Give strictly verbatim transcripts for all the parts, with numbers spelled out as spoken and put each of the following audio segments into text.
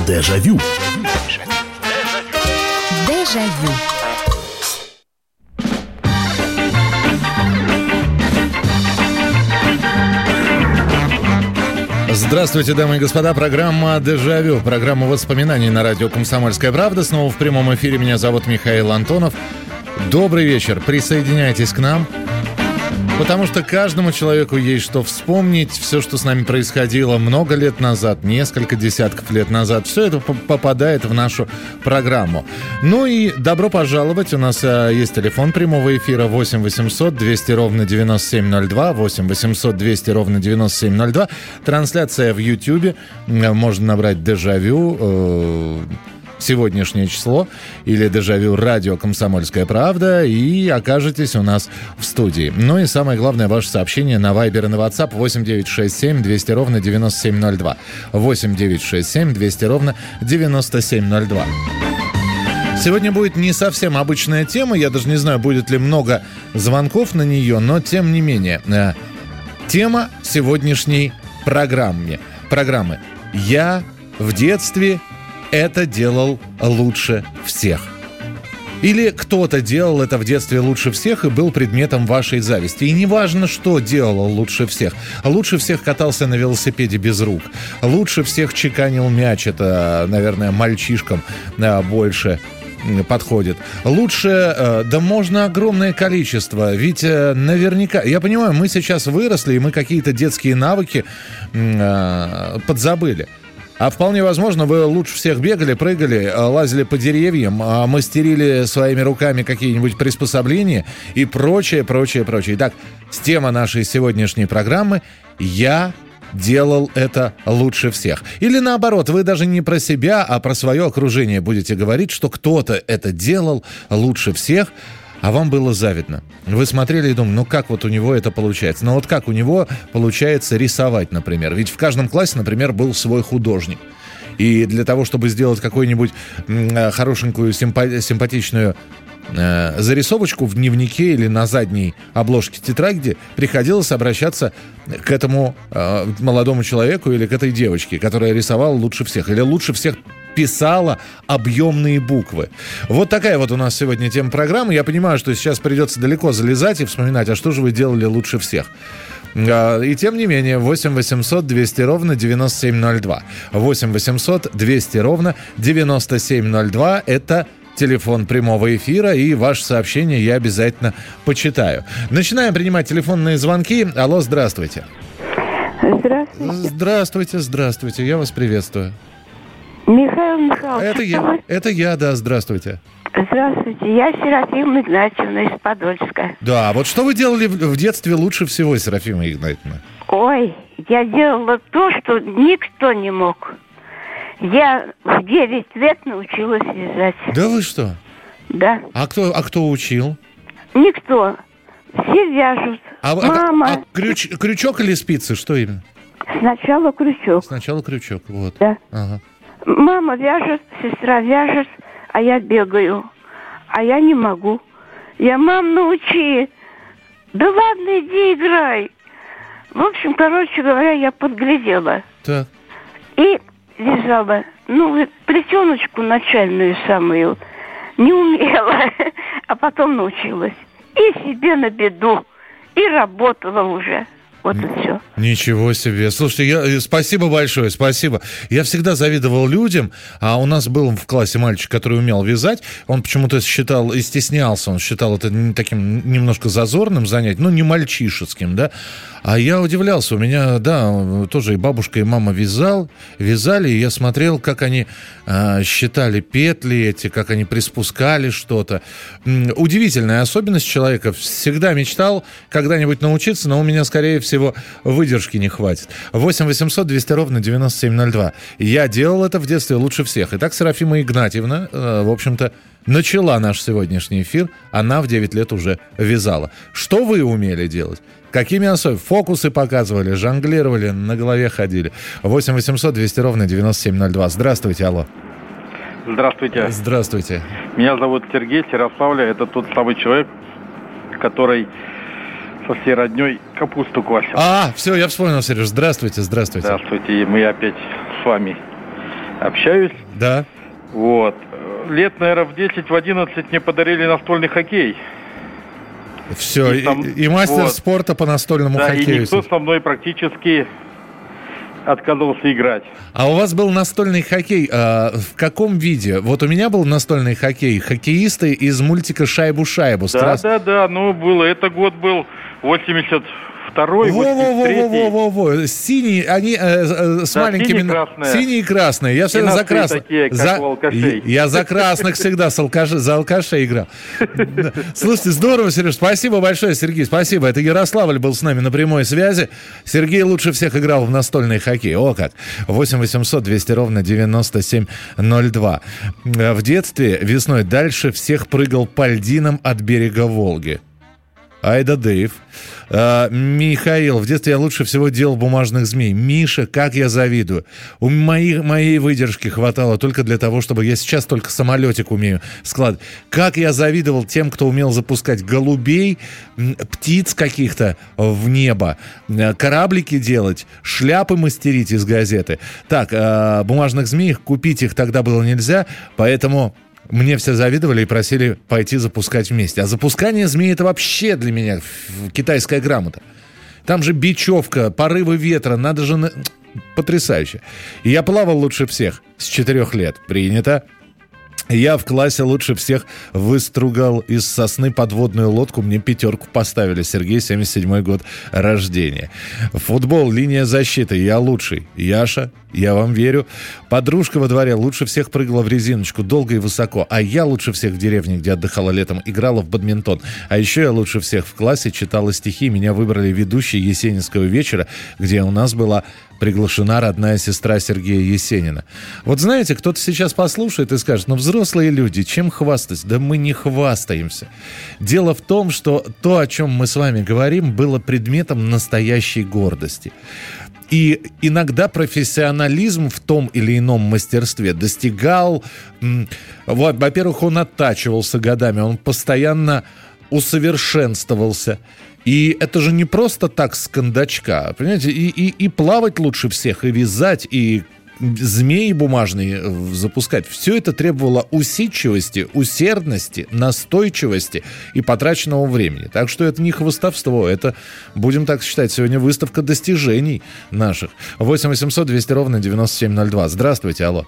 Дежавю. Дежавю. Здравствуйте, дамы и господа. Программа «Дежавю». Программа воспоминаний на радио «Комсомольская правда». Снова в прямом эфире. Меня зовут Михаил Антонов. Добрый вечер. Присоединяйтесь к нам. Потому что каждому человеку есть что вспомнить. Все, что с нами происходило много лет назад, несколько десятков лет назад, все это попадает в нашу программу. Ну и добро пожаловать. У нас а, есть телефон прямого эфира восемь восемьсот двести ровно девяносто семь ноль два. восемь восемьсот двести ровно девяносто семь ноль два. Трансляция в Ютьюбе. Можно набрать «Дежавю». Э- сегодняшнее число или «Дежавю» радио «Комсомольская правда» и окажетесь у нас в студии. Ну и самое главное, ваше сообщение на Viber и на WhatsApp восемь девятьсот шестьдесят семь двести ровно девяносто семь ноль два. восемь девятьсот шестьдесят семь двести ровно девяносто семь ноль два. Сегодня будет не совсем обычная тема, я даже не знаю, будет ли много звонков на нее, но тем не менее. Тема сегодняшней программы. программы. Я в детстве это делал лучше всех. Или кто-то делал это в детстве лучше всех и был предметом вашей зависти. И неважно, что делал лучше всех. Лучше всех катался на велосипеде без рук. Лучше всех чеканил мяч. Это, наверное, мальчишкам больше подходит. Лучше, да можно огромное количество. Ведь наверняка, я понимаю, мы сейчас выросли, и мы какие-то детские навыки подзабыли. А вполне возможно, вы лучше всех бегали, прыгали, лазили по деревьям, мастерили своими руками какие-нибудь приспособления и прочее, прочее, прочее. Итак, тема нашей сегодняшней программы «Я делал это лучше всех». Или наоборот, вы даже не про себя, а про свое окружение будете говорить, что кто-то это делал лучше всех, а вам было завидно. Вы смотрели и думали, ну как вот у него это получается? Ну вот как у него получается рисовать, например? Ведь в каждом классе, например, был свой художник. И для того, чтобы сделать какую-нибудь м- хорошенькую, симпа- симпатичную э- зарисовочку в дневнике или на задней обложке тетради, приходилось обращаться к этому э- молодому человеку или к этой девочке, которая рисовала лучше всех. Или лучше всех писала объемные буквы. Вот такая вот у нас сегодня тема программы. Я понимаю, что сейчас придется далеко залезать и вспоминать, а что же вы делали лучше всех. И тем не менее, восемь восемьсот двести ровно девяносто семь ноль два. восемь восемьсот двести ровно девяносто семь ноль два. Это телефон прямого эфира, и ваше сообщение я обязательно почитаю. Начинаем принимать телефонные звонки. Алло, здравствуйте. Здравствуйте. Здравствуйте, здравствуйте. Я вас приветствую. Михаил Михайлович. Это я, это я, да, здравствуйте. Здравствуйте, я Серафима Игнатьевна из Подольска. Да, вот что вы делали в, в детстве лучше всего, Серафима Игнатьевна? Ой, я делала то, что никто не мог. Я в девять лет научилась вязать. Да вы что? Да. А кто, а кто учил? Никто. Все вяжут. А, Мама. А, а крюч, крючок или спицы, что именно? Сначала крючок. Сначала крючок, вот. Да. Ага. Мама вяжет, сестра вяжет, а я бегаю. А я не могу. Я, мам, научи. Да ладно, иди играй. В общем, короче говоря, я подглядела. Так. И вязала. Ну, плетеночку начальную самую. Не умела. А потом научилась. И себе на беду. И работала уже. Вот и все. Ничего себе. Слушайте, я, спасибо большое, спасибо. Я всегда завидовал людям, а у нас был в классе мальчик, который умел вязать. Он почему-то считал и стеснялся, он считал это таким немножко зазорным занятием, ну, не мальчишеским, да. А я удивлялся, у меня, да, тоже и бабушка, и мама вязал, вязали, и я смотрел, как они э, считали петли эти, как они приспускали что-то. Удивительная особенность человека. Всегда мечтал когда-нибудь научиться, но у меня, скорее всего, выдержки не хватит. восемь восемьсот двести ровно девяносто семь ноль два. Я делал это в детстве лучше всех. Итак, Серафима Игнатьевна, э, в общем-то, начала наш сегодняшний эфир. Она в девять лет уже вязала. Что вы умели делать? Какими особенно? Фокусы показывали, жонглировали, на голове ходили. восемь восемьсот двести ровно девяносто семь ноль два. Здравствуйте, алло. Здравствуйте. Здравствуйте. Меня зовут Сергей, Ярославля. Это тот самый человек, который со всей родней капусту квасил. А, все, я вспомнил, Сереж. Здравствуйте, здравствуйте. Здравствуйте, и мы опять с вами. Общаюсь. Да. Вот. Лет, наверное, в десять, в одиннадцать мне подарили настольный хоккей. Все, и, там, и, и мастер вот. спорта по настольному да, хоккею. Да, и никто со мной практически отказывался играть. А у вас был настольный хоккей а, в каком виде? Вот у меня был настольный хоккей. Хоккеисты из мультика «Шайбу-шайбу». Да, Страс... да, да, ну было. Это год был восемьдесят второй, восемьдесят третий. Во-во-во-во-во. Синие, они э, э, с да, маленькими... Синие-красные. Синие-красные. Я всегда за красных. Такие, как за... у алкашей. Я за красных всегда с алкаш... за алкашей играл. Слушайте, здорово, Сереж. Спасибо большое, Сергей. Спасибо. Это Ярославль был с нами на прямой связи. Сергей лучше всех играл в настольный хоккей. О как. восемь восемьсот двести ровно девяносто семь ноль два. В детстве весной дальше всех прыгал по льдинам от берега Волги. Айда Дэйв. А, Михаил, в детстве я лучше всего делал бумажных змей. Миша, как я завидую. У моей, моей выдержки хватало только для того, чтобы... Я сейчас только самолетик умею складывать. Как я завидовал тем, кто умел запускать голубей, птиц каких-то в небо, кораблики делать, шляпы мастерить из газеты. Так, а, бумажных змей, купить их тогда было нельзя, поэтому... Мне все завидовали и просили пойти запускать вместе. А запускание змей — это вообще для меня китайская грамота. Там же бечевка, порывы ветра, надо же... На... Потрясающе. И я плавал лучше всех с четырех лет. Принято. Я в классе лучше всех выстругал из сосны подводную лодку. Мне пятерку поставили. Сергей, семьдесят седьмой год рождения. Футбол, линия защиты. Я лучший. Яша, я вам верю. Подружка во дворе лучше всех прыгала в резиночку долго и высоко. А я лучше всех в деревне, где отдыхала летом, играла в бадминтон. А еще я лучше всех в классе читала стихи. Меня выбрали ведущей Есенинского вечера, где у нас была приглашена родная сестра Сергея Есенина. Вот знаете, кто-то сейчас послушает и скажет: ну, взрослые люди, чем хвастать? Да мы не хвастаемся. Дело в том, что то, о чем мы с вами говорим, было предметом настоящей гордости. И иногда профессионализм в том или ином мастерстве достигал... Вот, во-первых, он оттачивался годами, он постоянно усовершенствовался. И это же не просто так с кондачка, понимаете? И, и, и плавать лучше всех, и вязать, и змеи бумажные запускать. Все это требовало усидчивости, усердности, настойчивости и потраченного времени. Так что это не хвастовство, это, будем так считать, сегодня выставка достижений наших. восемь восемьсот двести ровно девяносто семь ноль два. Здравствуйте, алло.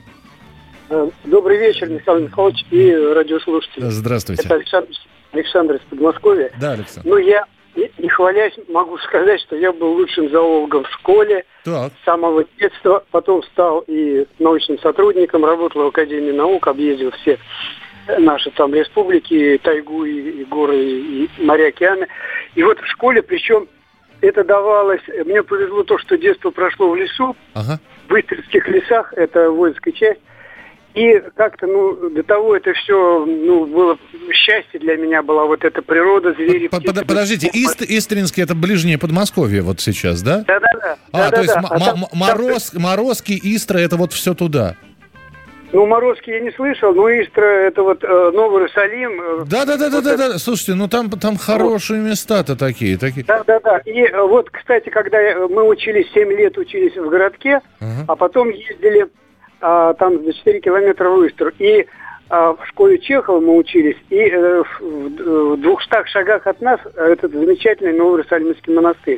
Добрый вечер, Михаил Михайлович и радиослушатели. Здравствуйте. Это Александр, Александр из Подмосковья. Да, Александр. Ну, я, не хвалясь, могу сказать, что я был лучшим зоологом в школе. Так. С самого детства. Потом стал и научным сотрудником, работал в Академии наук, объездил все наши там республики, тайгу, и, и горы, и моря, океаны. И вот в школе, причем это давалось... Мне повезло то, что детство прошло в лесу, ага. в Истринских лесах, это воинская часть. И как-то, ну, до того это все, ну, было счастье для меня, была вот эта природа, звери, Под, птицы. Подождите, Ист, Истринский — это ближнее Подмосковье вот сейчас, да? Да-да-да. А, да, то да, есть да. м- а там, м- Мороз, там... Морозки, Истра — это вот все туда? Ну, Морозки я не слышал, но Истра — это вот э, Новый Иерусалим. Да-да-да-да-да, вот да. Слушайте, ну там, там хорошие вот. места-то такие, такие. Да-да-да. И вот, кстати, когда мы учились, семь лет учились в городке, uh-huh. а потом ездили... А, там за четыре километра в Истру. И а, в школе Чехова мы учились, и э, в, в двухстах шагах от нас этот замечательный Новый Иерусалимский монастырь.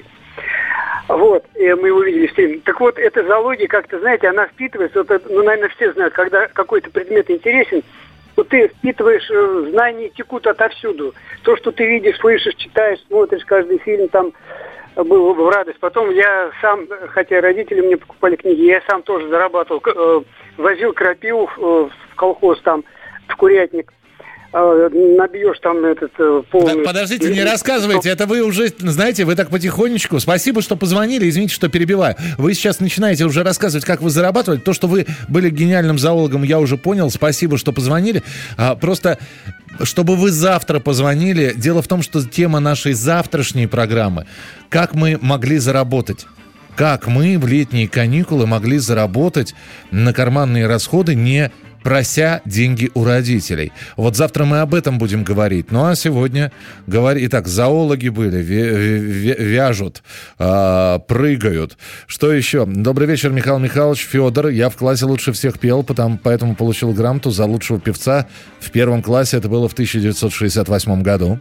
Вот, и мы его видели в фильме. Так вот, эта зоология, как-то, знаете, она впитывается, вот это, ну, наверное, все знают, когда какой-то предмет интересен, то ты впитываешь, э, знания текут отовсюду. То, что ты видишь, слышишь, читаешь, смотришь каждый фильм, там, был в радость. Потом я сам, хотя родители мне покупали книги, я сам тоже зарабатывал, э, возил крапиву э, в колхоз там, в курятник. Э, набьешь там этот э, полный... Да, подождите, не рассказывайте, это вы уже, знаете, вы так потихонечку. Спасибо, что позвонили, извините, что перебиваю. Вы сейчас начинаете уже рассказывать, как вы зарабатывали. То, что вы были гениальным зоологом, я уже понял. Спасибо, что позвонили. А, просто... Чтобы вы завтра позвонили. Дело в том, что тема нашей завтрашней программы — как мы могли заработать. Как мы в летние каникулы могли заработать на карманные расходы, не прося деньги у родителей. Вот завтра мы об этом будем говорить. Ну а сегодня говори. Итак, зоологи были, вяжут, прыгают. Что еще? Добрый вечер, Михаил Михайлович. Федор. Я в классе лучше всех пел, потому, поэтому получил грамоту за лучшего певца в первом классе. Это было в тысяча девятьсот шестьдесят восьмом году.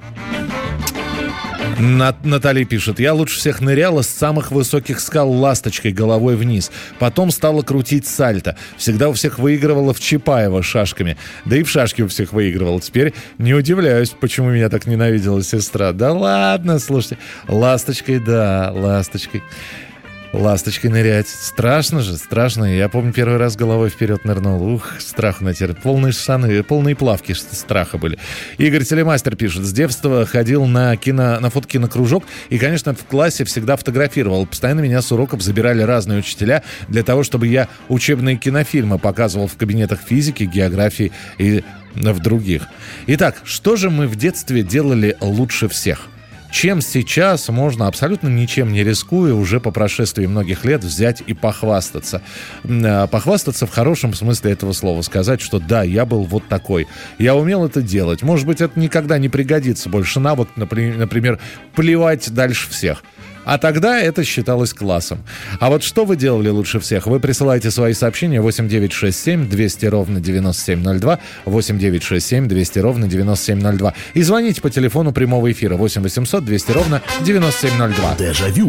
Наталья пишет: я лучше всех ныряла с самых высоких скал ласточкой головой вниз. Потом стала крутить сальто. Всегда у всех выигрывала в Чапаево шашками. Да и в шашки у всех выигрывала. Теперь не удивляюсь, почему меня так ненавидела сестра. Да ладно, слушайте. Ласточкой, да, ласточкой. Ласточкой нырять. Страшно же, страшно. Я помню, первый раз головой вперед нырнул. Ух, страх натерпел. Полные штаны, полные плавки страха были. Игорь Телемастер пишет: с детства ходил на, кино, на фотокинокружок и, конечно, в классе всегда фотографировал. Постоянно меня с уроков забирали разные учителя для того, чтобы я учебные кинофильмы показывал в кабинетах физики, географии и в других. Итак, что же мы в детстве делали лучше всех? Чем сейчас можно, абсолютно ничем не рискуя, уже по прошествии многих лет взять и похвастаться. Похвастаться в хорошем смысле этого слова. Сказать, что да, я был вот такой. Я умел это делать. Может быть, это никогда не пригодится больше навык, например, плевать дальше всех. А тогда это считалось классом. А вот что вы делали лучше всех? Вы присылаете свои сообщения восемь девятьсот шестьдесят семь двести ровно девяносто семь ноль два, восемь девятьсот шестьдесят семь двести ровно девяносто семь ноль два. И звоните по телефону прямого эфира восемь восемьсот двести ровно девяносто семь ноль два. Дежавю.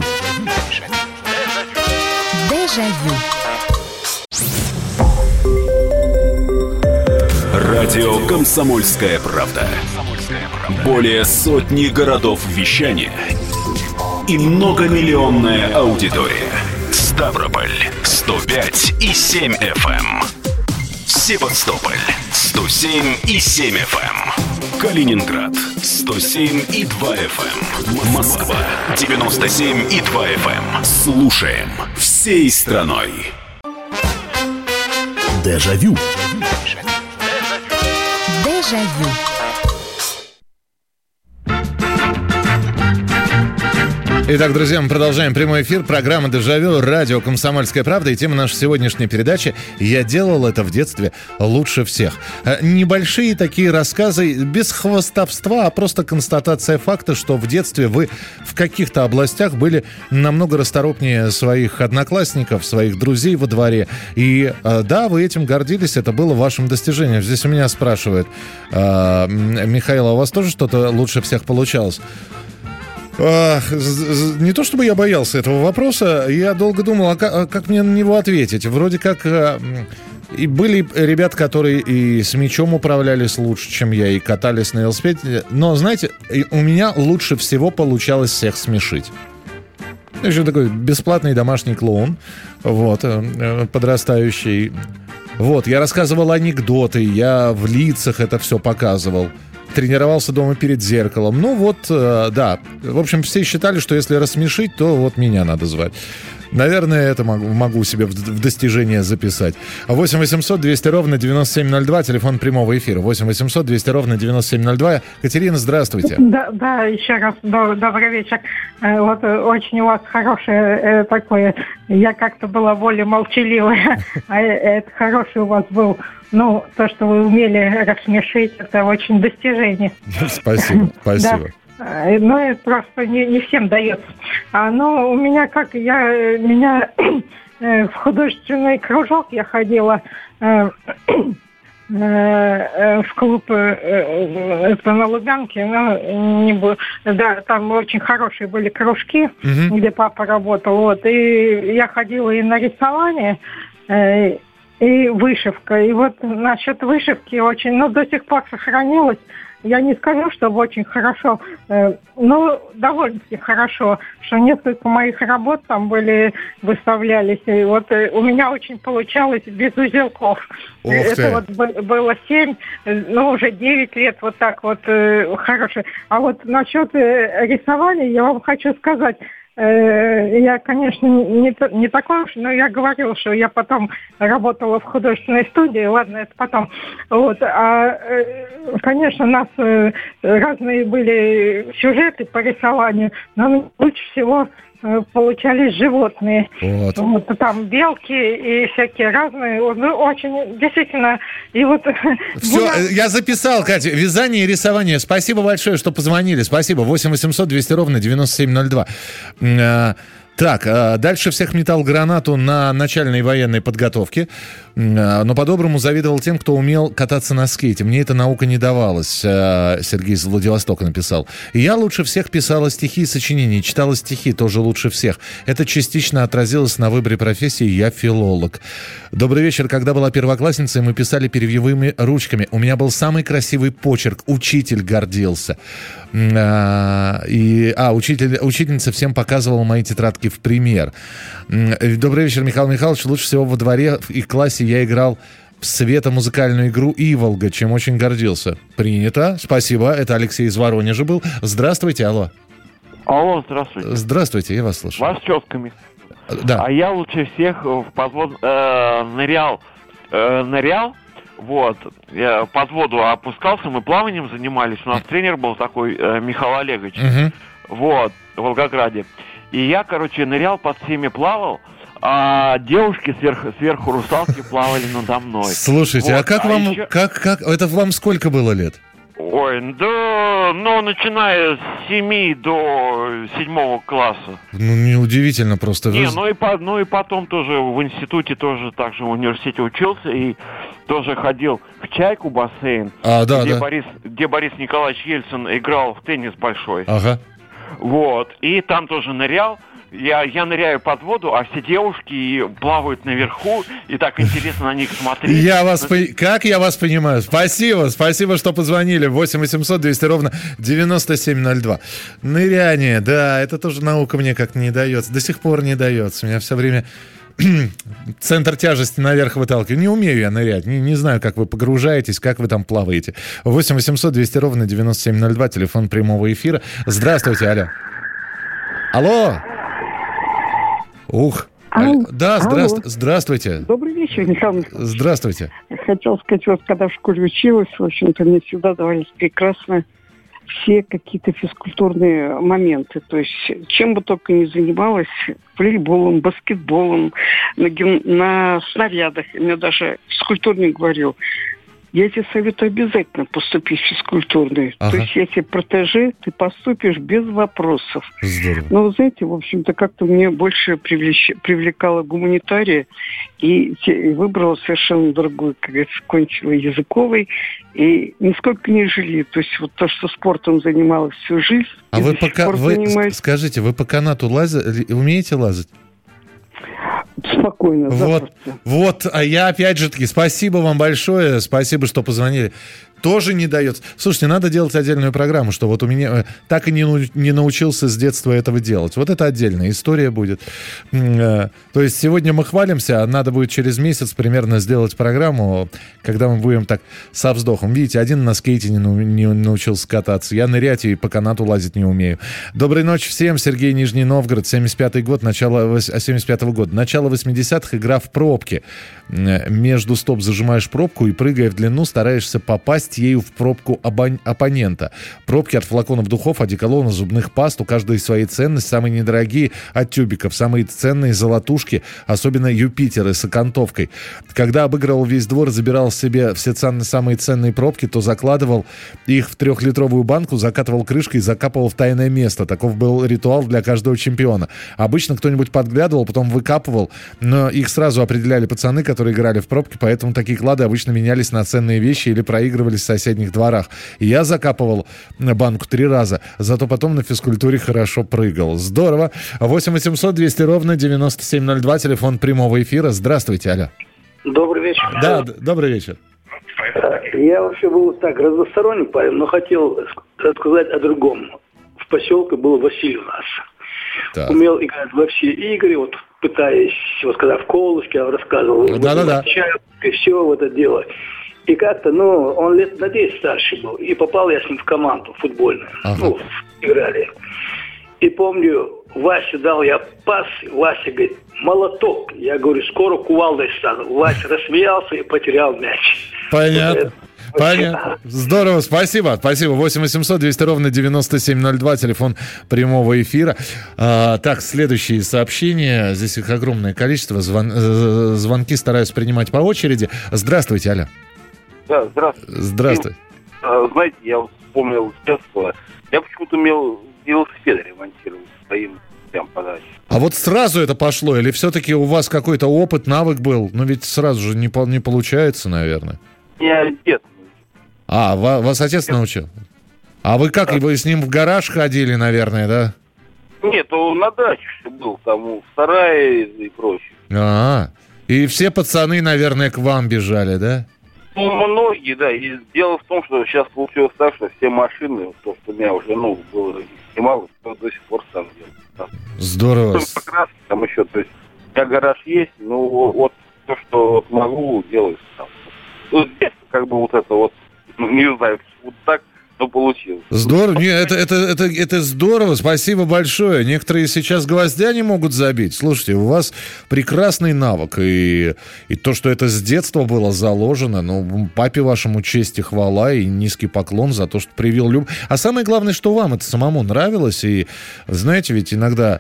Дежавю. Радио «Комсомольская правда». Более сотни городов вещания и многомиллионная аудитория. Ставрополь сто пять и семь эф эм. Севастополь сто семь и семь эф эм. Калининград сто семь и два эф эм. Москва девяносто семь и два эф эм. Слушаем всей страной. Дежавю. Дежавю. Итак, друзья, мы продолжаем прямой эфир. Программа «Дежавю», радио «Комсомольская правда». И тема нашей сегодняшней передачи «Я делал это в детстве лучше всех». Небольшие такие рассказы, без хвастовства, а просто констатация факта, что в детстве вы в каких-то областях были намного расторопнее своих одноклассников, своих друзей во дворе. И да, вы этим гордились, это было вашим достижением. Здесь у меня спрашивают: Михаил, а у вас тоже что-то лучше всех получалось? Не то чтобы я боялся этого вопроса, я долго думал, а как, как мне на него ответить. Вроде как и были ребята, которые и с мячом управлялись лучше, чем я, и катались на велосипеде. Но, знаете, у меня лучше всего получалось всех смешить. Еще такой бесплатный домашний клоун, вот, подрастающий. Вот, я рассказывал анекдоты, я в лицах это все показывал. Тренировался дома перед зеркалом. Ну вот, э, да. В общем, все считали, что если рассмешить, то вот меня надо звать. Наверное, это могу, могу себе в, в достижение записать. восемь восемьсот двести ровно девяносто семь ноль два, телефон прямого эфира. восемь восемьсот двести ровно девяносто семь ноль два. Катерина, здравствуйте. Да, да, еще раз добрый вечер. Вот очень у вас хорошее такое. Я как-то была более молчаливая, а это хороший у вас был. Ну, то, что вы умели рассмешить, это очень достижение. Спасибо, спасибо. Да. Ну, это просто не, не всем дается. А, ну, у меня как, я, меня в художественный кружок я ходила э, э, в клуб э, это на Лубянке, но не буду, да, там очень хорошие были кружки, угу. где папа работал, вот, и я ходила и на рисование, э, и вышивка. И вот насчет вышивки очень, ну, до сих пор сохранилось. Я не скажу, чтобы очень хорошо, э, но довольно-таки хорошо, что несколько моих работ там были, выставлялись. И вот э, у меня очень получалось без узелков. Ух Это ты. вот б- было семь, ну, уже девять лет вот так вот э, хорошо. А вот насчет э, рисования я вам хочу сказать, я, конечно, не, не такой уж, но я говорила, что я потом работала в художественной студии, ладно, это потом. Вот. А, конечно, у нас разные были сюжеты по рисованию, но лучше всего получались животные. Вот. Вот, там белки и всякие разные. Ну, очень, действительно, и вот... Все, я записал, Катя. Вязание и рисование. Спасибо большое, что позвонили. Спасибо. восемь восемьсот двести ровно девяносто семь ноль два. Так, дальше всех метал гранату на начальной военной подготовке, но по-доброму завидовал тем, кто умел кататься на скейте. Мне эта наука не давалась, Сергей из Владивостока написал. Я лучше всех писала стихи и сочинения, читала стихи тоже лучше всех. Это частично отразилось на выборе профессии, я филолог. Добрый вечер. Когда была первоклассницей, мы писали перьевыми ручками. У меня был самый красивый почерк, учитель гордился. И, а, учитель, учительница всем показывала мои тетрадки в пример. Добрый вечер, Михаил Михайлович. Лучше всего во дворе и классе я играл в светомузыкальную игру «Иволга», чем очень гордился. Принято. Спасибо. Это Алексей из Воронежа был. Здравствуйте, алло. Алло, здравствуйте. Здравствуйте, я вас слушаю. Вас четками. Да. А я лучше всех в подвод э, нырял, э, нырял, вот, я под воду опускался, мы плаванием занимались, у нас тренер был такой, э, Михаил Олегович, uh-huh. вот, в Волгограде. И я, короче, нырял, под всеми плавал, а девушки сверху, сверху русалки плавали надо мной. Слушайте, вот. а как а вам, еще... как, как, это вам сколько было лет? Ой, да, ну, начиная с семи до седьмого класса. Ну, неудивительно просто. Не, Вы... ну и, по, ну и потом тоже в институте, тоже так же в университете учился и тоже ходил в «Чайку» бассейн, а, да, где, да. Борис, где Борис Николаевич Ельцин играл в теннис большой. Ага. Вот, и там тоже нырял. Я, я ныряю под воду, а все девушки плавают наверху, и так интересно на них смотреть. Я вас по... Как я вас понимаю? Спасибо, спасибо, что позвонили. восемь восемьсот двести ровно девяносто семь ноль два. Ныряние, да, это тоже наука мне как-то не дается. До сих пор не дается. У меня все время центр тяжести наверх выталкиваю. Не умею я нырять. Не, не знаю, как вы погружаетесь, как вы там плаваете. восемь восемьсот двести ровно девяносто семь ноль два, телефон прямого эфира. Здравствуйте, алло. Алло. Ух. Алло. Да, здравствуйте. здравствуйте. Добрый вечер, Михаил Михайлович. Здравствуйте. Я хотела сказать, вот когда в школе училась, в общем-то, мне всегда давались прекрасно все какие-то физкультурные моменты. То есть, чем бы только ни занималась, волейболом, баскетболом, на, ген... на снарядах. Мне даже физкультурник говорил, я тебе советую обязательно поступить в физкультурную. Ага. То есть, если протеже, ты поступишь без вопросов. Здорово. Но, вы знаете, в общем-то, как-то мне больше привлеч... привлекала гуманитария, и, и выбрала совершенно другую, как говорится, кончила языковый, и нисколько не жалею. То есть, вот то, что спортом занималась всю жизнь. А вы пока... Вы... Занимаюсь... Скажите, вы по канату лазать, умеете лазать? Спокойно, вот, вот, а я опять же таки, спасибо вам большое, спасибо, что позвонили. Тоже не дается. Слушайте, надо делать отдельную программу, что вот у меня так и не, не научился с детства этого делать. Вот это отдельная история будет. То есть сегодня мы хвалимся, а надо будет через месяц примерно сделать программу, когда мы будем так со вздохом. Видите, один на скейте не, не научился кататься, я нырять и по канату лазить не умею. Доброй ночи всем. Сергей, Нижний Новгород, семьдесят пятый год, начало семьдесят пятого года. Начало восьмидесятых, игра в пробки. Между стоп зажимаешь пробку и, прыгая в длину, стараешься попасть ею в пробку обон... оппонента. Пробки от флаконов духов, одеколона, зубных паст, у каждой свои ценности. Самые недорогие от тюбиков, самые ценные золотушки, особенно Юпитеры с окантовкой. Когда обыгрывал весь двор, забирал себе все цен... самые ценные пробки, то закладывал их в трехлитровую банку, закатывал крышкой и закапывал в тайное место. Таков был ритуал для каждого чемпиона. Обычно кто-нибудь подглядывал, потом выкапывал, но их сразу определяли пацаны, которые играли в пробки, поэтому такие клады обычно менялись на ценные вещи или проигрывались в соседних дворах. И я закапывал банку три раза, зато потом на физкультуре хорошо прыгал. Здорово. восемь восемьсот двести ровно девяносто семь ноль два, телефон прямого эфира. Здравствуйте, алло. Добрый вечер. Да, д- добрый вечер. Я вообще был так разносторонний парень, но хотел рассказать о другом. В поселке был Василий у нас. Так. Умел играть во все игры, вот пытаясь, вот когда в колышке я рассказывал, да-да-да, и все в это дело. И как-то, ну, он лет на десять старше был, и попал я с ним в команду футбольную. Ага. Ну, играли. И помню, Васе дал я пас, Вася говорит, молоток. Я говорю, скоро кувалдой стану. Вася рассмеялся и потерял мяч. Понятно. Понятно. Здорово, спасибо. Спасибо. восемь восемьсот двести ровно девяносто семь ноль два, телефон прямого эфира. А, так, следующие сообщения. Здесь их огромное количество. Звон, э, звонки стараюсь принимать по очереди. Здравствуйте, алло. Да, здравствуйте. Здравствуйте. И, знаете, я вспомнил детство. Я почему-то умел велосипеды ремонтировать своим прям подачи. А вот сразу это пошло? Или все-таки у вас какой-то опыт, навык был? Ну, ведь сразу же не, не получается, наверное. Я дед. А, вас, вас отец научил? А вы как, вы с ним в гараж ходили, наверное, да? Нет, он на даче был, там в сарае и прочее. А, и все пацаны, наверное, к вам бежали, да? Ну, многие, да. И дело в том, что сейчас получилось так, что все машины, то, что у меня уже, ну, было немало, до сих пор сам делал. Здорово. Покраски там еще, то есть у меня гараж есть, ну, вот то, что вот могу, делаю сам. Ну, здесь как бы вот это вот, ну, не знаю, вот так, но получилось. Здорово. Не, это, это, это, это здорово. Спасибо большое. Некоторые сейчас гвоздя не могут забить. Слушайте, у вас прекрасный навык. И, и то, что это с детства было заложено, ну, папе вашему честь и хвала, и низкий поклон за то, что привил любовь. А самое главное, что вам это самому нравилось. И, знаете, ведь иногда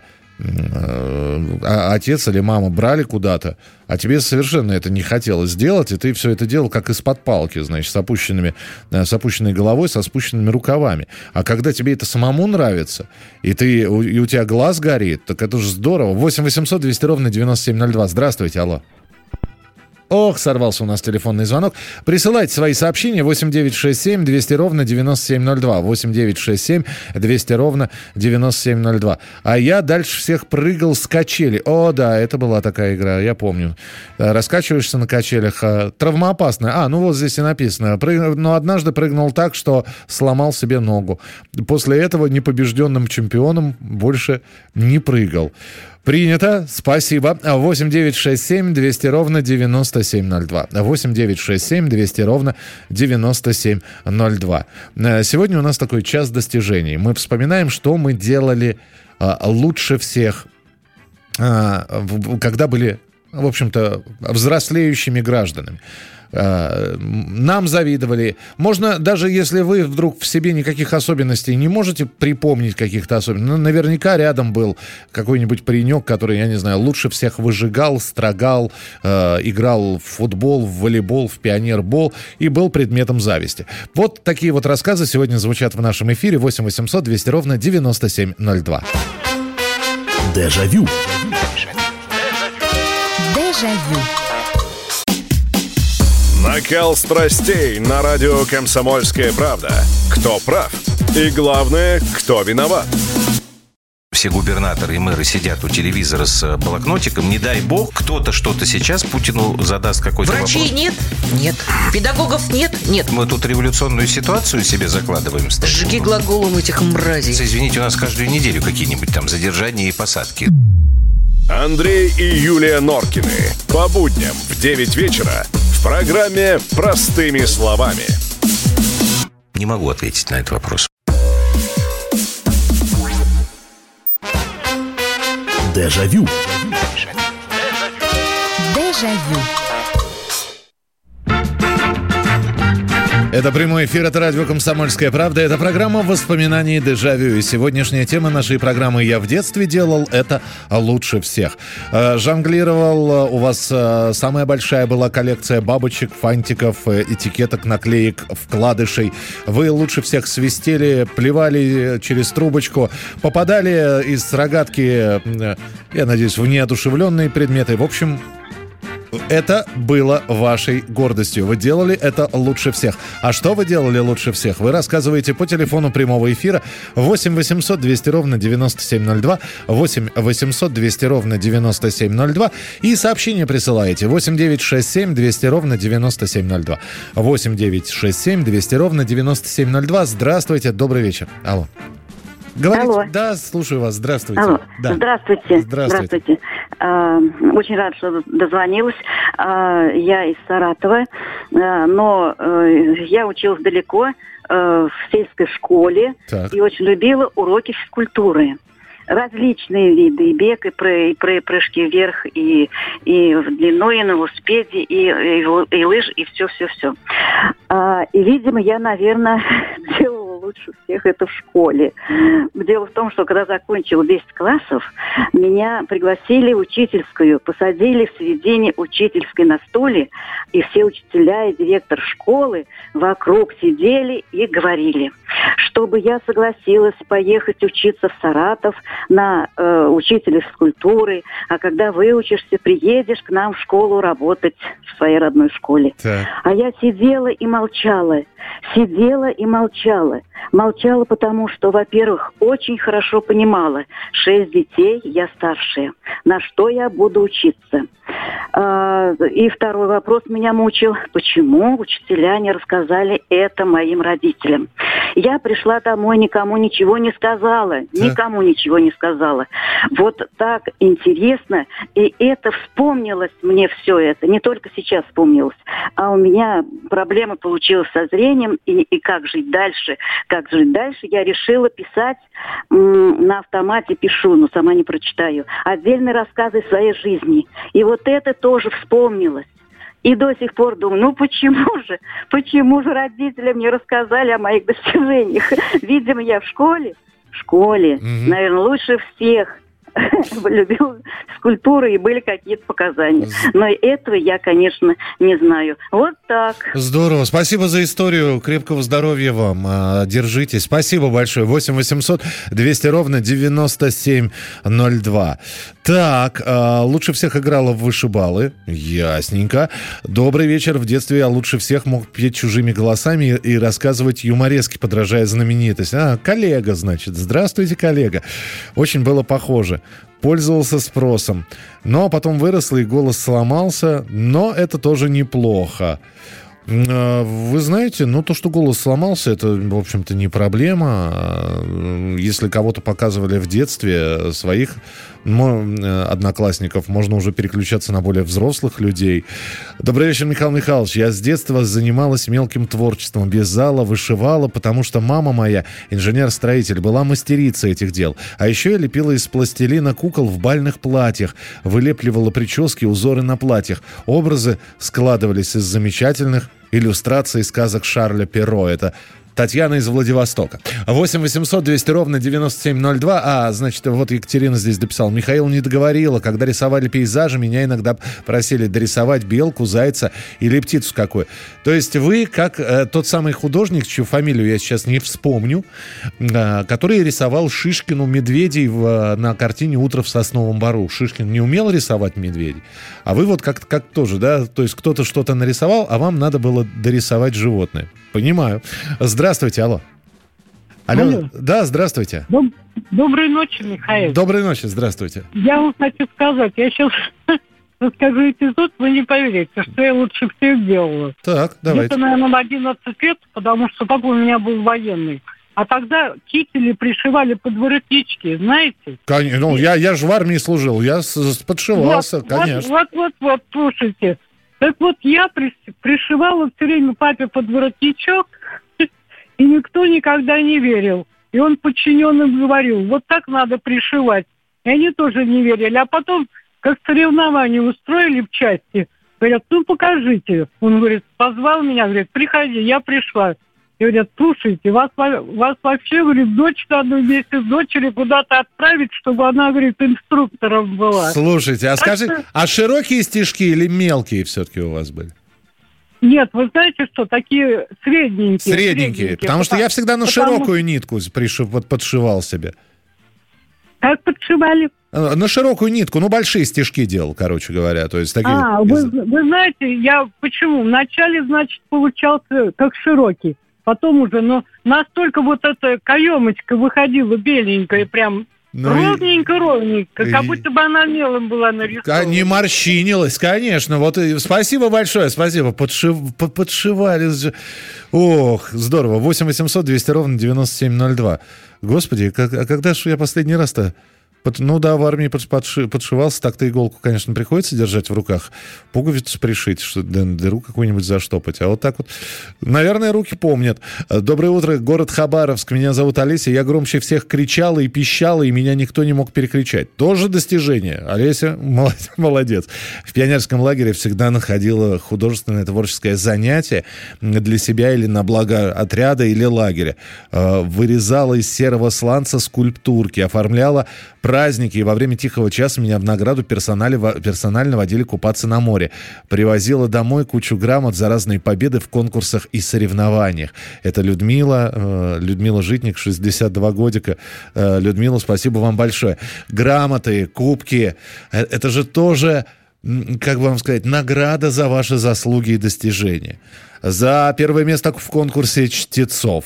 отец или мама брали куда-то, а тебе совершенно это не хотелось сделать, и ты все это делал как из-под палки, значит, с опущенными, с опущенной головой, со спущенными рукавами. А когда тебе это самому нравится, и, ты, и у тебя глаз горит, так это же здорово. восемь восемьсот двести ровно девяносто семь ноль два. Здравствуйте, алло. Ох, сорвался у нас телефонный звонок. Присылайте свои сообщения восемь девятьсот шестьдесят семь двести ровно девяносто семь ноль два. восемь девятьсот шестьдесят семь двести ровно девяносто семь ноль два. А я дальше всех прыгал с качели. О, да, это была такая игра, я помню. Раскачиваешься на качелях. Травмоопасная. А, ну вот здесь и написано. Прыг... Но однажды прыгнул так, что сломал себе ногу. После этого непобежденным чемпионом больше не прыгал. Принято, спасибо. восемь девятьсот шестьдесят семь двести ровно девяносто семь ноль два. восемь девятьсот шестьдесят семь двести ровно девяносто семь ноль два. Сегодня у нас такой час достижений. Мы вспоминаем, что мы делали а, лучше всех, а, в, когда были, в общем-то, взрослеющими гражданами. Нам завидовали. Можно, даже если вы вдруг в себе никаких особенностей не можете припомнить каких-то особенностей, ну, наверняка рядом был какой-нибудь паренек, который, я не знаю, лучше всех выжигал, строгал, э, играл в футбол, в волейбол, в пионербол и был предметом зависти. Вот такие вот рассказы сегодня звучат в нашем эфире. восемь восемьсот двести ровно девяносто семь ноль два. Дежавю. Дежавю. Накал страстей на радио «Комсомольская правда». Кто прав? И главное, кто виноват? Все губернаторы и мэры сидят у телевизора с блокнотиком. Не дай бог, кто-то что-то сейчас Путину задаст какой-то Врачей вопрос. нет? Нет. Педагогов нет? Нет. Мы тут революционную ситуацию себе закладываем. Сжиги глаголом этих мразей. Извините, у нас каждую неделю какие-нибудь там задержания и посадки. Андрей и Юлия Норкины. По будням в девять вечера в программе «Простыми словами». Не могу ответить на этот вопрос. Дежавю. Дежавю. Это прямой эфир, это радио «Комсомольская правда». Это программа «Воспоминаний дежавю». И сегодняшняя тема нашей программы «Я в детстве делал» — это лучше всех. Жонглировал, у вас самая большая была коллекция бабочек, фантиков, этикеток, наклеек, вкладышей. Вы лучше всех свистели, плевали через трубочку, попадали из рогатки, я надеюсь, в неодушевленные предметы. В общем... Это было вашей гордостью. Вы делали это лучше всех. А что вы делали лучше всех? Вы рассказываете по телефону прямого эфира восемь восемьсот двести ровно девяносто семь ноль два, восемь восемьсот двести ровно девяносто семь ноль два и сообщение присылаете восемь девятьсот шестьдесят семь двести ровно девяносто семь ноль два. восемь девятьсот шестьдесят семь двести ровно девяносто семь ноль два. Здравствуйте, добрый вечер. Алло. Говорите? Алло. Да, слушаю вас. Здравствуйте. Алло. Да. Здравствуйте. Здравствуйте. Здравствуйте. А, очень рад, что дозвонилась. А, я из Саратова, а, но а, я училась далеко, а, в сельской школе. Так. И очень любила уроки физкультуры. различные виды, и бег, и, пры, и пры, прыжки вверх, и, и в длину, и на велосипеде, и, и, и лыж, и все-все-все. А, и, видимо, я, наверное, делала лучше всех это в школе. Дело в том, что когда закончила десять классов, меня пригласили в учительскую, посадили в середине учительской на стуле, и все учителя и директор школы вокруг сидели и говорили, чтобы я согласилась поехать учиться в Саратов на э, учителя физкультуры, а когда выучишься, приедешь к нам в школу работать в своей родной школе. Так. А я сидела и молчала, сидела и молчала. Молчала, потому что, во-первых, очень хорошо понимала, шесть детей, я старшая, на что я буду учиться. И второй вопрос меня мучил, почему учителя не рассказали это моим родителям. Я пришла домой, никому ничего не сказала, никому ничего не сказала. Вот так интересно, и это вспомнилось мне все это, не только сейчас вспомнилось, а у меня проблема получилась со зрением, и, и как жить дальше, как жить дальше, я решила писать, м- на автомате пишу, но сама не прочитаю, отдельные рассказы своей жизни. И вот это тоже вспомнилось. И до сих пор думаю, ну почему же, почему же родителям не рассказали о моих достижениях? Видимо, я в школе, в школе, mm-hmm. наверное, лучше всех любил физкультуру и были какие-то показания. Но этого я, конечно, не знаю. Вот так. Здорово. Спасибо за историю. Крепкого здоровья вам. Держитесь. Спасибо большое. восемь восемьсот двести ровно девяносто семь ноль два. Так, лучше всех играла в вышибалы. Ясненько. Добрый вечер. В детстве я лучше всех мог петь чужими голосами и рассказывать юморески, подражая знаменитости. А, коллега, значит. Здравствуйте, коллега. Очень было похоже. Пользовался спросом. Но потом выросла, и голос сломался. Но это тоже неплохо. Вы знаете, ну, то, что голос сломался, это, в общем-то, не проблема. Если кого-то показывали в детстве, своих одноклассников, можно уже переключаться на более взрослых людей. Добрый вечер, Михаил Михайлович. Я с детства занималась мелким творчеством, вязала, вышивала, потому что мама моя, инженер-строитель, была мастерицей этих дел. А еще я лепила из пластилина кукол в бальных платьях, вылепливала прически, узоры на платьях. Образы складывались из замечательных иллюстраций сказок Шарля Перро. Это Татьяна из Владивостока. восемь восемьсот двести ровно девяносто семь ноль два. А, значит, вот Екатерина здесь дописала. Михаил не договорила. Когда рисовали пейзажи, меня иногда просили дорисовать белку, зайца или птицу какую. То есть вы, как э, тот самый художник, чью фамилию я сейчас не вспомню, э, который рисовал Шишкину медведей в, э, на картине «Утро в сосновом бору». Шишкин не умел рисовать медведей. А вы вот как, как тоже, да? То есть кто-то что-то нарисовал, а вам надо было дорисовать животное. Понимаю. Здравствуйте, алло. Алло. Алло. Да, здравствуйте. Доб- Доброй ночи, Михаил. Доброй ночи, здравствуйте. Я вам хочу сказать, я сейчас расскажу эпизод, вы не поверите, что я лучше всех делала. Так, давайте. Это, наверное, в одиннадцать лет, потому что папа у меня был военный. А тогда кители пришивали под воротнички, знаете? Конечно, ну, я, я же в армии служил, я с, с, подшивался, вот, конечно. Вот, вот, вот, вот, слушайте. Так вот, я пришивала все время папе под воротничок, и никто никогда не верил. И он подчиненным говорил, вот так надо пришивать. И они тоже не верили. А потом, как соревнования устроили в части, говорят, ну покажите. Он говорит, позвал меня, говорит, приходи, я пришла. И говорят, слушайте, вас, вас вообще, говорит, дочь надо вместе с дочерью куда-то отправить, чтобы она, говорит, инструктором была. Слушайте, а скажите, а широкие стежки или мелкие все-таки у вас были? Нет, вы знаете что, такие средненькие. Средненькие, средненькие потому что я всегда на потому... широкую нитку пришив, подшивал себе. Как подшивали? На широкую нитку, ну, большие стежки делал, короче говоря. То есть такие... А, вы, вы знаете, я почему? Вначале, значит, получался как широкий. Потом уже, но настолько вот эта каемочка выходила беленькая, прям ну ровненько-ровненько, и... как будто бы она мелом была нарисована. Не морщинилась, конечно. Вот и... Спасибо большое, спасибо. Подшив... Подшивали. Ох, здорово. восемь восемьсот двести ровно девяносто семь ноль два. Господи, как... а когда же я последний раз-то Под, ну да, в армии подши, подшивался, так-то иголку, конечно, приходится держать в руках, пуговицу пришить, что дыру какую-нибудь заштопать. А вот так вот, наверное, руки помнят. Доброе утро, город Хабаровск. Меня зовут Олеся. Я громче всех кричала и пищала, и меня никто не мог перекричать. Тоже достижение. Олеся, молодец. В пионерском лагере всегда находила художественное творческое занятие для себя или на благо отряда или лагеря. Вырезала из серого сланца скульптурки, оформляла праздники, и во время тихого часа меня в награду персонально, персонально водили купаться на море. Привозила домой кучу грамот за разные победы в конкурсах и соревнованиях. Это Людмила, Людмила Житник, шестьдесят два годика. Людмила, спасибо вам большое. Грамоты, кубки, это же тоже, как бы вам сказать, награда за ваши заслуги и достижения. За первое место в конкурсе чтецов,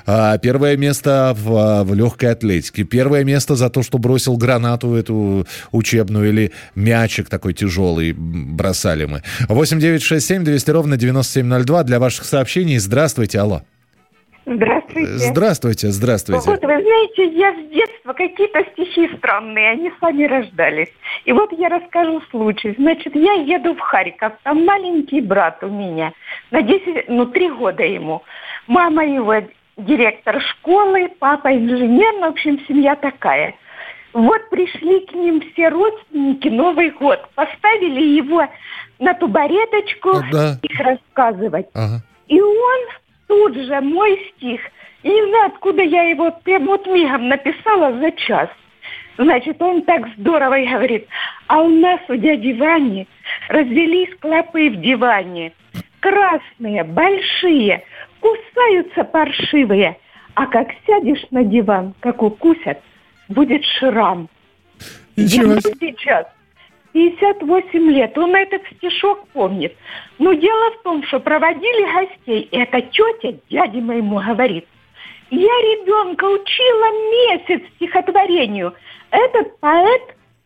первое место в, в легкой атлетике, первое место за то, что бросил гранату эту учебную или мячик такой тяжелый бросали мы. восемь девять шесть семь двести ровно девяносто семь ноль два для ваших сообщений. Здравствуйте, алло. Здравствуйте. Здравствуйте, здравствуйте. Вот вы знаете, я с детства какие-то стихи странные, они сами рождались. И вот я расскажу случай. Значит, я еду в Харьков, там маленький брат у меня, на десять, ну, три года ему. Мама его директор школы, папа инженер, ну, в общем, семья такая. Вот пришли к ним все родственники, Новый год, поставили его на табуреточку, а, да. их рассказывать. Ага. И он... Тут же мой стих. И не знаю, откуда я его прям вот мигом написала за час. Значит, он так здорово и говорит. А у нас у дяди Вани развелись клопы в диване. Красные, большие, кусаются паршивые. А как сядешь на диван, как укусят, будет шрам. Ничего. Я сейчас пятьдесят восемь лет. Он этот стишок помнит. Но дело в том, что проводили гостей, и эта тетя дяде моему говорит: я ребенка учила месяц стихотворению. Этот поэт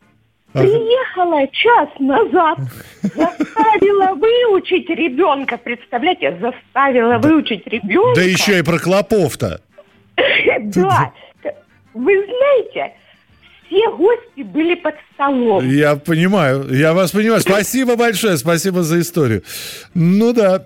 приехала час назад, заставила выучить ребенка. Представляете, заставила выучить ребенка. Да еще и про клопов-то. Да. Вы знаете... Все гости были под столом. Я понимаю, я вас понимаю. Спасибо большое, спасибо за историю. Ну да.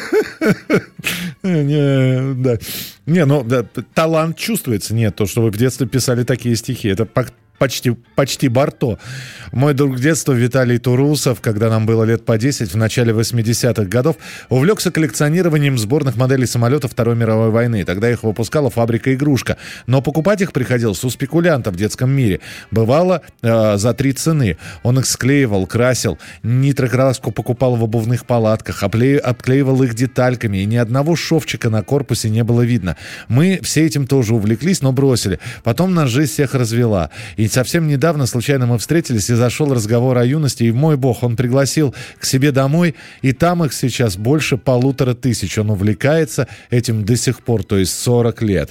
Не, да. Не, ну да, талант чувствуется. Нет, то, что вы в детстве писали такие стихи, это почти, почти Барто. Мой друг детства Виталий Турусов, когда нам было лет по десять, в начале восьмидесятых годов, увлекся коллекционированием сборных моделей самолетов Второй мировой войны. Тогда их выпускала фабрика «Игрушка». Но покупать их приходилось у спекулянтов в детском мире. Бывало э, за три цены. Он их склеивал, красил, нитрокраску покупал в обувных палатках, опле... обклеивал их детальками, и ни одного шовчика на корпусе не было видно. Мы все этим тоже увлеклись, но бросили. Потом нас жизнь всех развела. И совсем недавно случайно мы встретились, и зашел разговор о юности, и мой бог, он пригласил к себе домой, и там их сейчас больше полутора тысяч. Он увлекается этим до сих пор, то есть сорок лет.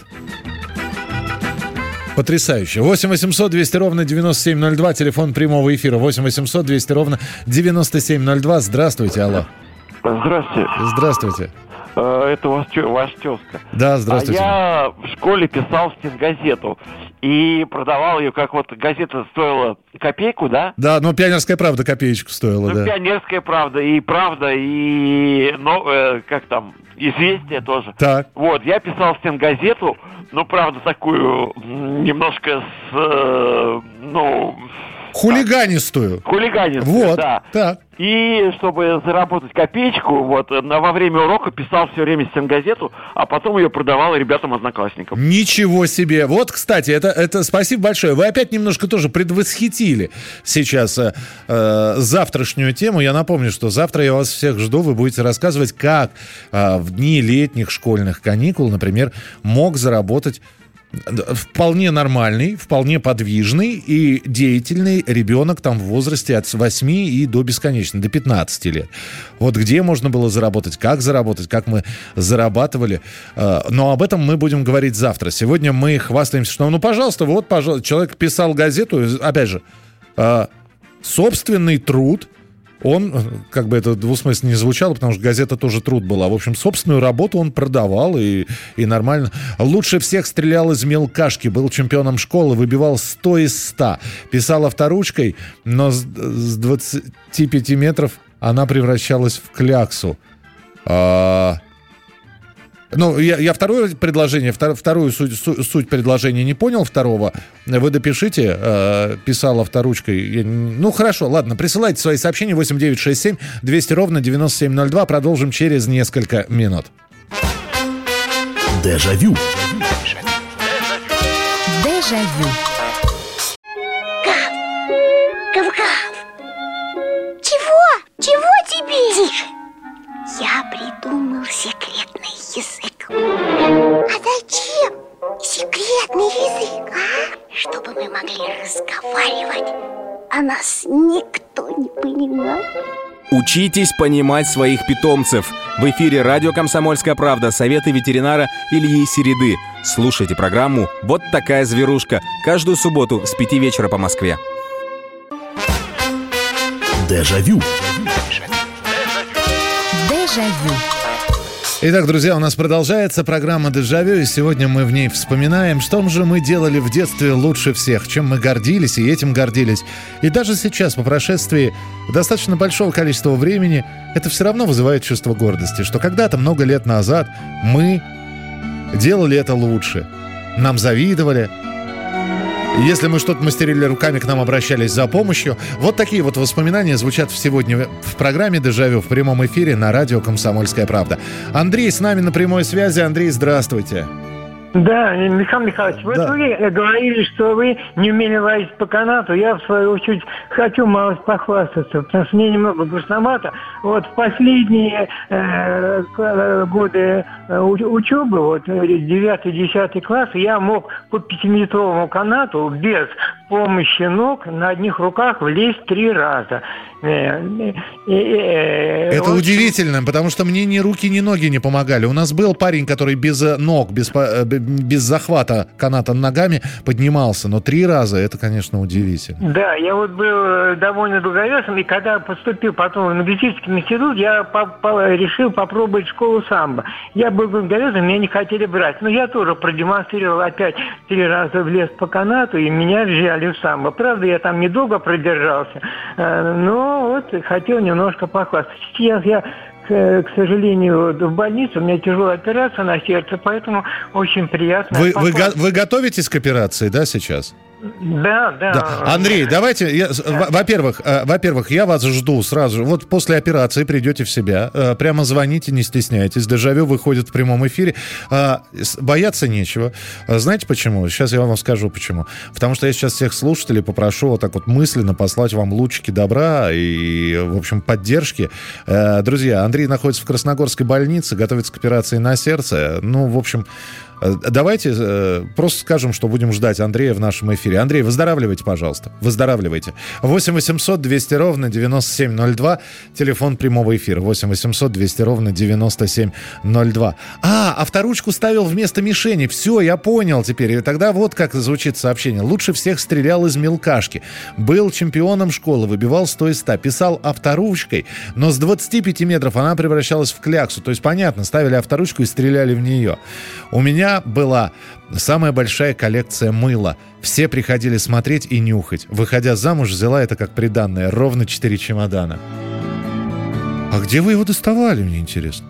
Потрясающе. восемь восемьсот двести ровно девяносто семь ноль два, телефон прямого эфира. восемь восемьсот двести ровно девяносто семь ноль два. Здравствуйте, алло. Здравствуйте. Здравствуйте. Это ваш, ваш тезка. Да, здравствуйте. А я в школе писал стенгазету и продавал ее, как вот газета стоила копейку, да? Да, но «Пионерская правда» копеечку стоила, ну, да. «Пионерская правда» и «Правда», и, ну, э, как там, «Известия» тоже. Так. Вот, я писал стенгазету, ну, правда, такую немножко с, э, ну... Хулиганистую. Хулиганистую, вот, да. Так. И чтобы заработать копеечку, вот, на, во время урока писал все время стенгазету, а потом ее продавал ребятам-одноклассникам. Ничего себе. Вот, кстати, это, это спасибо большое. Вы опять немножко тоже предвосхитили сейчас э, э, завтрашнюю тему. Я напомню, что завтра я вас всех жду. Вы будете рассказывать, как э, в дни летних школьных каникул, например, мог заработать вполне нормальный, вполне подвижный и деятельный ребенок там в возрасте от восьми и до бесконечно, до пятнадцати лет. Вот где можно было заработать, как заработать, как мы зарабатывали. Но об этом мы будем говорить завтра. Сегодня мы хвастаемся, что, ну, пожалуйста, вот, пожалуйста, человек писал газету, опять же, собственный труд, он, как бы это двусмысленно не звучало, потому что газета тоже труд была. В общем, собственную работу он продавал и, и нормально. Лучше всех стрелял из мелкашки, был чемпионом школы, выбивал сто из ста. Писал авторучкой, но с, с двадцати пяти метров она превращалась в кляксу. А... Ну, я, я второе предложение, втор, вторую суть, суть, суть предложения не понял, второго. Вы допишите, э, писал авторучкой. Я, ну, хорошо, ладно, присылайте свои сообщения восемь девятьсот шестьдесят семь двести ровно девяносто семь ноль два. Продолжим через несколько минут. Дежавю. Дежавю. Гав-гав. Чего? Чего тебе? Тише. Я придумал секретный язык. А зачем секретный язык, а? Чтобы мы могли разговаривать, а нас никто не понимал. Учитесь понимать своих питомцев. В эфире радио «Комсомольская правда». Советы ветеринара Ильи Середы. Слушайте программу «Вот такая зверушка» каждую субботу с пяти вечера по Москве. Дежавю. Дежавю. Итак, друзья, у нас продолжается программа «Дежавю», и сегодня мы в ней вспоминаем, что же мы делали в детстве лучше всех, чем мы гордились и этим гордились. И даже сейчас, по прошествии достаточно большого количества времени, это все равно вызывает чувство гордости, что когда-то, много лет назад, мы делали это лучше. Нам завидовали. Если мы что-то мастерили руками, к нам обращались за помощью. Вот такие вот воспоминания звучат сегодня в программе «Дежавю» в прямом эфире на радио «Комсомольская правда». Андрей с нами на прямой связи. Андрей, здравствуйте. Да, Михаил Михайлович, вот да. Вы говорили, что вы не умели лазить по канату. Я, в свою очередь, хочу малость похвастаться, потому что мне немного грустновато. Вот в последние э, годы учебы, вот девятый-десятый класс, я мог по пятиметровому канату без помощи ног на одних руках влезть три раза. Это вот удивительно, потому что мне ни руки, ни ноги не помогали. У нас был парень, который без ног, без, без захвата каната ногами поднимался, но три раза это, конечно, удивительно. Да, я вот был довольно долговесом, и когда поступил потом в магистерский институт, я по- по- решил попробовать школу самбо. Я был долговесом, меня не хотели брать, но я тоже продемонстрировал опять три раза влез по канату, и меня взяли в самбо. Правда, я там недолго продержался, но вот хотел немножко похвастаться. Сейчас я, к, к сожалению, в больнице, у меня тяжелая операция на сердце, поэтому очень приятно. Вы, вы, го- вы готовитесь к операции, да, сейчас? Да, да, да. Андрей, давайте, я, да. во-первых, э, во-первых, я вас жду сразу же. Вот после операции придете в себя, э, прямо звоните, не стесняйтесь. Дежавю выходит в прямом эфире. Э, бояться нечего. Э, знаете почему? Сейчас я вам скажу почему. Потому что я сейчас всех слушателей попрошу вот так вот мысленно послать вам лучики добра и, в общем, поддержки. Э, друзья, Андрей находится в Красногорской больнице, готовится к операции на сердце. Ну, в общем... Давайте э, просто скажем, что будем ждать Андрея в нашем эфире. Андрей, выздоравливайте, пожалуйста. Выздоравливайте. восемь восемьсот двести ровно девяносто семь ноль два. Телефон прямого эфира. восемь восемьсот двести ровно девяносто семь ноль два. А, авторучку ставил вместо мишени. Все, я понял теперь. И тогда вот как звучит сообщение. Лучше всех стрелял из мелкашки. Был чемпионом школы, выбивал сто из ста. Писал авторучкой, но с двадцати пяти метров она превращалась в кляксу. То есть, понятно, ставили авторучку и стреляли в нее. У меня была самая большая коллекция мыла. Все приходили смотреть и нюхать. Выходя замуж, взяла это как приданное. Ровно четыре чемодана. А где вы его доставали, мне интересно?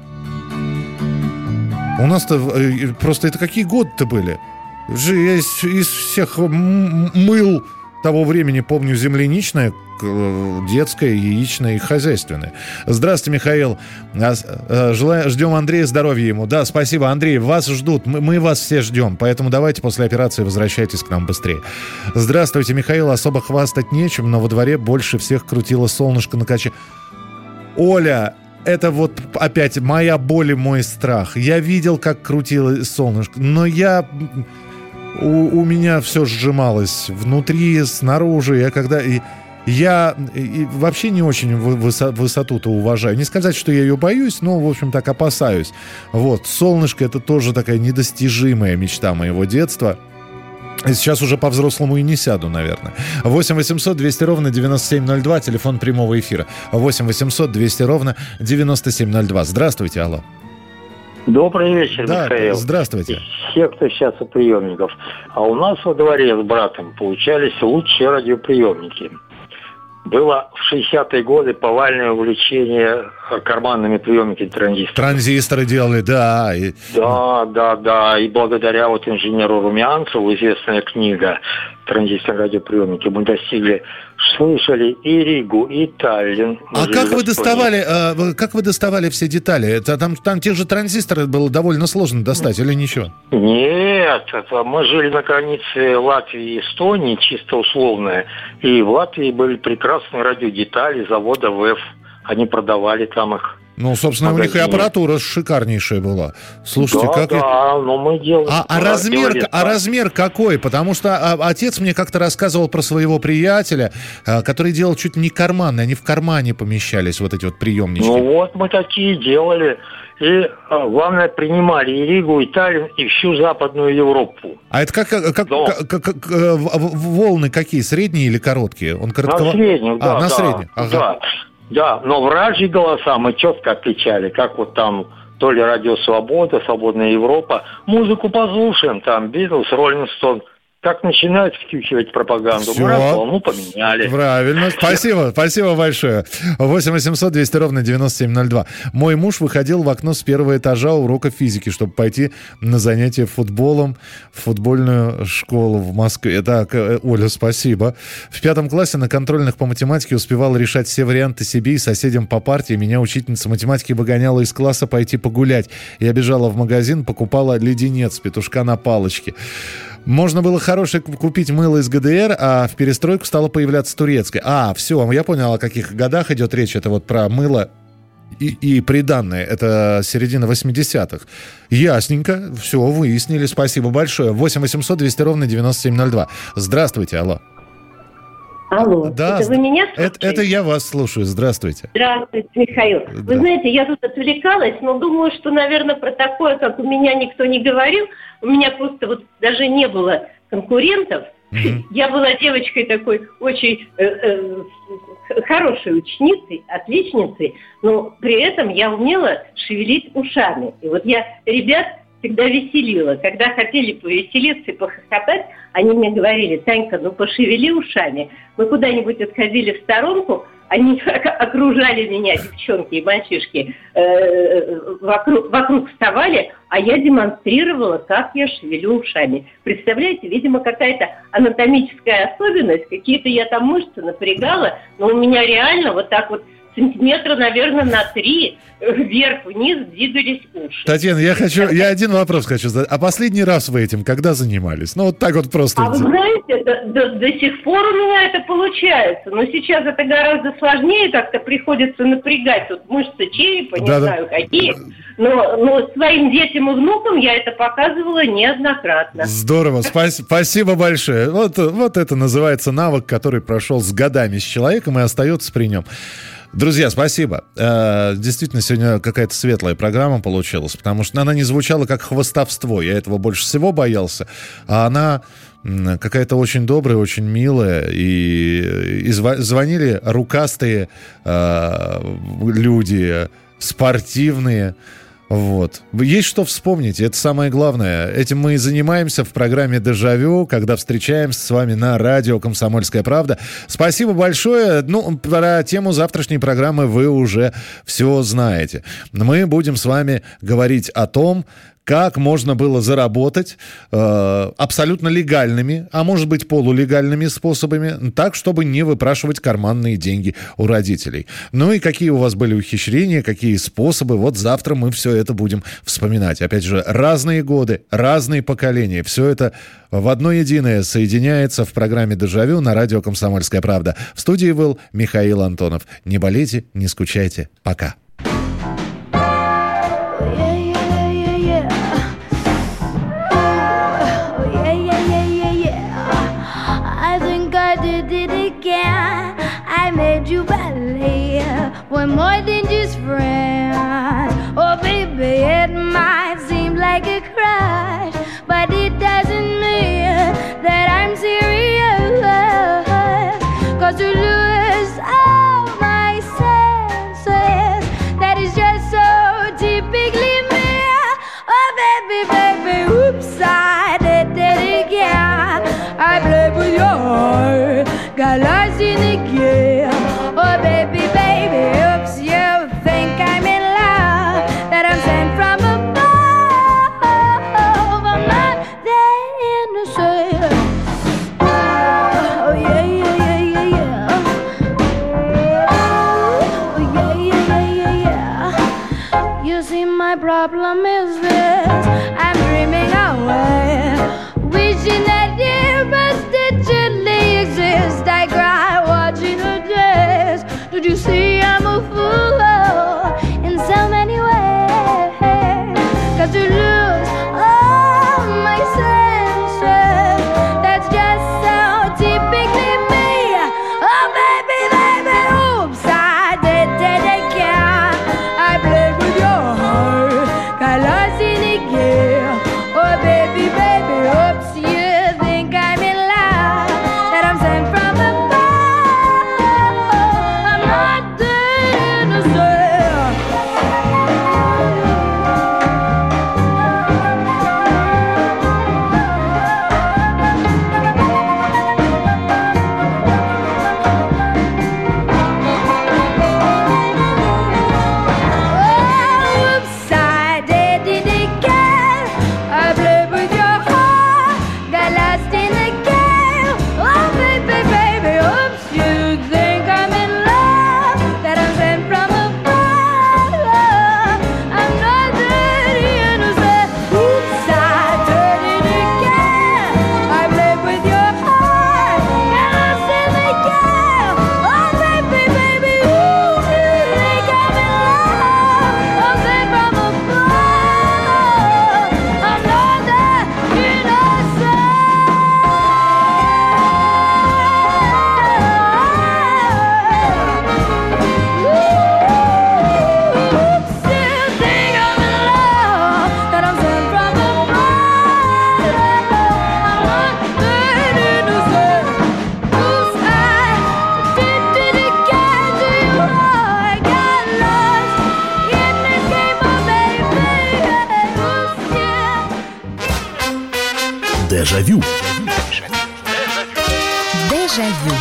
У нас-то просто это какие годы-то были? Я из, из всех мыл того времени помню земляничное, детское, яичное и хозяйственное. Здравствуйте, Михаил. Желаю, ждем Андрея, здоровья ему. Да, спасибо, Андрей, вас ждут. Мы, мы вас все ждем, поэтому давайте после операции возвращайтесь к нам быстрее. Здравствуйте, Михаил. Особо хвастать нечем, но во дворе больше всех крутило солнышко на каче. Оля, это вот опять моя боль и мой страх. Я видел, как крутило солнышко, но я... У, у меня все сжималось внутри, снаружи. Я когда... И, я и вообще не очень высо, высоту-то уважаю. Не сказать, что я ее боюсь, но, в общем, так опасаюсь. Вот. Солнышко — это тоже такая недостижимая мечта моего детства. Сейчас уже по-взрослому и не сяду, наверное. восемь восемьсот двести ровно девяносто семь ноль два, телефон прямого эфира. восемь восемьсот двести ровно девяносто семь ноль два. Здравствуйте, алло. Добрый вечер, да, Михаил. Здравствуйте. Все, кто сейчас у приемников. А у нас во дворе с братом получались лучшие радиоприемники. Было в шестидесятые годы повальное увлечение карманными приемниками транзисторов. Транзисторы делали, да. И... Да, да, да. И благодаря вот инженеру Румянцеву, известная книга «Транзисторные радиоприемники», мы достигли, слышали и Ригу, и Таллин. А как вы доставали, а, как вы доставали все детали? Это там, там те же транзисторы было довольно сложно достать или ничего? Нет, это мы жили на границе Латвии и Эстонии, чисто условная. И в Латвии были прекрасные радиодетали завода ВЭФ. Они продавали там их. Ну, собственно, магазине. У них и аппаратура шикарнейшая была. Слушайте, да, как... Да, но мы делали... А, а, размер, делали, а размер какой? Потому что а, отец мне как-то рассказывал про своего приятеля, а, который делал чуть не карманные, они в кармане помещались, вот эти вот приемнички. Ну вот, мы такие делали. И, а, главное, принимали и Ригу, и Таллин, и всю Западную Европу. А это как, как, как, как, как волны какие? Средние или короткие? Он коротко... На средних, да. А, на да, средних, ага. Да. Да, но вражьи голоса мы четко отличали, как вот там то ли Радио Свобода, Свободная Европа. Музыку послушаем, там Битлз, Роллинг Стоун. Как начинают втюхивать пропаганду, Все. мы раз волну поменяли. Правильно, спасибо, спасибо большое. восемь восемьсот двести ровно девяносто семь ноль два. Мой муж выходил в окно с первого этажа урока физики, чтобы пойти на занятия футболом в футбольную школу в Москве. Так, Оля, спасибо. В пятом классе на контрольных по математике успевал решать все варианты себе и соседям по партии. Меня учительница математики выгоняла из класса пойти погулять. Я бежала в магазин, покупала леденец, петушка на палочке. Можно было хорошее купить мыло из ГДР, а в перестройку стало появляться турецкое. А, все, я понял, о каких годах идет речь. Это вот про мыло и, и приданное. Это середина восьмидесятых. Ясненько. Все, выяснили. Спасибо большое. восемь восемьсот двести ровно девяносто семь ноль два. Здравствуйте, алло. Алло, да, это вы меня слушаете? Это, это я вас слушаю. Здравствуйте. Здравствуйте, Михаил. Да. Вы знаете, я тут отвлекалась, но думаю, что, наверное, про такое, как у меня, никто не говорил. У меня просто вот даже не было конкурентов. Mm-hmm. Я была девочкой такой очень э, э, хорошей ученицей, отличницей, но при этом я умела шевелить ушами. И вот я ребят всегда веселила. Когда хотели повеселиться и похохотать, они мне говорили: Танька, ну пошевели ушами. Мы куда-нибудь отходили в сторонку, они окружали меня, девчонки и мальчишки, э, вокруг, вокруг вставали, а я демонстрировала, как я шевелю ушами. Представляете, видимо, какая-то анатомическая особенность, какие-то я там мышцы напрягала, но у меня реально вот так вот сантиметра, наверное, на три вверх-вниз двигались уши. Татьяна, я хочу, я один вопрос хочу задать. А последний раз вы этим когда занимались? Ну, вот так вот просто. А вы знаете, до, до, до сих пор у меня это получается. Но сейчас это гораздо сложнее, как-то приходится напрягать вот мышцы черепа, не да, знаю да. какие. Но, но своим детям и внукам я это показывала неоднократно. Здорово, спасибо большое. Вот, вот это называется навык, который прошел с годами с человеком и остается при нем. Друзья, спасибо. Действительно, сегодня какая-то светлая программа получилась, потому что она не звучала как хвастовство. Я этого больше всего боялся. А она какая-то очень добрая, очень милая. И, и звонили рукастые люди, спортивные. Вот. Есть что вспомнить, это самое главное. Этим мы и занимаемся в программе «Дежавю», когда встречаемся с вами на радио «Комсомольская правда». Спасибо большое. Ну, про тему завтрашней программы вы уже все знаете. Мы будем с вами говорить о том, как можно было заработать э, абсолютно легальными, а может быть полулегальными способами, так, чтобы не выпрашивать карманные деньги у родителей. Ну и какие у вас были ухищрения, какие способы. Вот завтра мы все это будем вспоминать. Опять же, разные годы, разные поколения. Все это в одно единое соединяется в программе «Дежавю» на радио «Комсомольская правда». В студии был Михаил Антонов. Не болейте, не скучайте. Пока. I made you ballet. We're more than just friends. Oh, baby, it might seem like a crush, but it doesn't mean that baby, baby, oops, I did it again. I played with your heart, got lost in the gear. Oh, baby, baby, oops, you think I'm in love, that I'm sent from above. I'm not that innocent. Oh, yeah, yeah, yeah, yeah, yeah. Oh, yeah, yeah, yeah, yeah, yeah. You see, my problem is this: I'm dreaming away, wishing that you must digitally exist. I cry watching the days. Did you see I'm a fool in so many ways? Cause you lose all my senses. That's just so typically me. Oh baby, baby, oops, I did it again. I played with your heart, got lost in the gear. Oh baby, baby, oops, you think I'm in love, that I'm sent from above. I'm not that innocent. Oops, I did it again. I played with your heart, got lost in the game. Oh baby, baby, oops, you think I'm in love, that I'm sent from above. I'm not that innocent. Oops, I did it again. I played with your heart, got lost in the game. Oh baby, baby, oops, you think I'm in love, I'm sent from above. I'm not that innocent. Oops, you think I'm in love, that I'm sent from above. I'm not that innocent. Oops, I did it again to you. I got lost in this game, oh baby. Oops, yeah. Дежавю. Дежавю.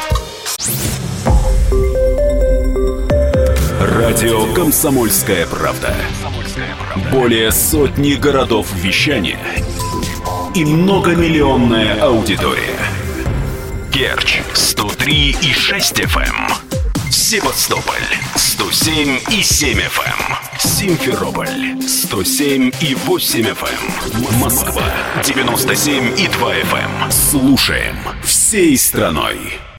Радио «Комсомольская правда». Более сотни городов вещания и многомиллионная аудитория. Керчь сто три и шесть эф эм, Севастополь сто семь и семь эф эм, Симферополь сто семь и восемь эф эм, Москва девяносто семь и два эф эм. Слушаем всей страной.